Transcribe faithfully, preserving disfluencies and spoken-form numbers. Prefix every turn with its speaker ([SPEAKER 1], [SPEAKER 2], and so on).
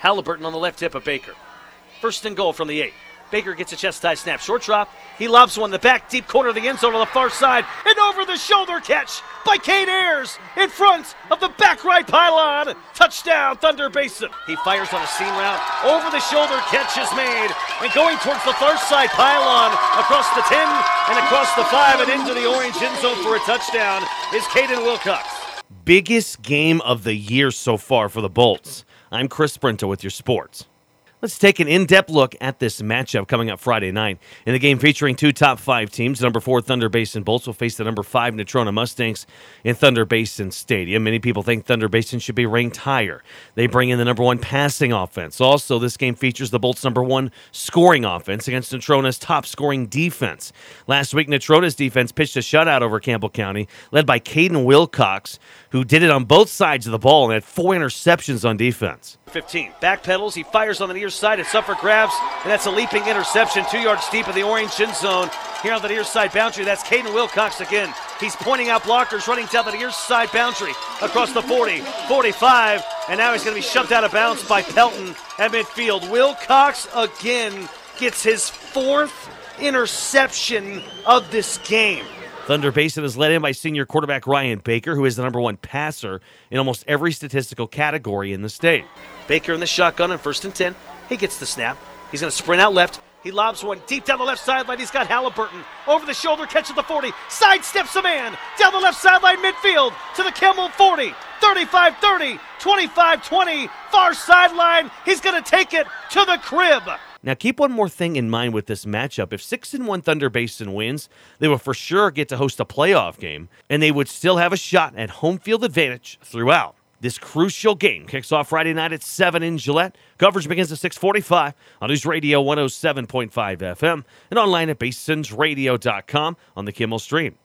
[SPEAKER 1] Halliburton on the left hip of Baker. First and goal from the eight. Baker gets a chest-high snap. Short drop. He lobs one in the back, deep corner of the end zone on the far side. An over-the-shoulder catch by Cade Ayers in front of the back right pylon. Touchdown, Thunder Basin. He fires on a seam route. Over-the-shoulder catch is made. And going towards the far side pylon, across the ten and across the five and into the orange end zone for a touchdown is Caden Wilcox.
[SPEAKER 2] Biggest game of the year so far for the Bolts. I'm Chris Sprinta with your sports. Let's take an in-depth look at this matchup coming up Friday night. In the game featuring two top five teams, number four Thunder Basin Bolts will face the number five Natrona Mustangs in Thunder Basin Stadium. Many people think Thunder Basin should be ranked higher. They bring in the number one passing offense. Also, this game features the Bolts' number one scoring offense against Natrona's top scoring defense. Last week, Natrona's defense pitched a shutout over Campbell County, led by Caden Wilcox, who did it on both sides of the ball and had four interceptions on defense.
[SPEAKER 1] fifteen. Backpedals. He fires on the near side. It's up for grabs, and that's a leaping interception two yards deep in the orange end zone. Here on the near side boundary, that's Caden Wilcox again. He's pointing out blockers, running down the near side boundary across the forty, forty-five, and now he's going to be shoved out of bounds by Pelton at midfield. Wilcox again gets his fourth interception of this game.
[SPEAKER 2] Thunder Basin is led in by senior quarterback Ryan Baker, who is the number one passer in almost every statistical category in the state.
[SPEAKER 1] Baker in the shotgun on first and ten. He gets the snap. He's going to sprint out left. He lobs one deep down the left sideline. He's got Halliburton over the shoulder, catch at the forty. Sidesteps a man down the left sideline midfield to the Kimmel forty. thirty-five thirty, twenty-five twenty, far sideline. He's going to take it to the crib.
[SPEAKER 2] Now, keep one more thing in mind with this matchup. If six and one Thunder Basin wins, they will for sure get to host a playoff game, and they would still have a shot at home field advantage throughout. This crucial game kicks off Friday night at seven in Gillette. Coverage begins at six forty-five on News Radio one oh seven point five F M and online at basins radio dot com on the Kimmel stream.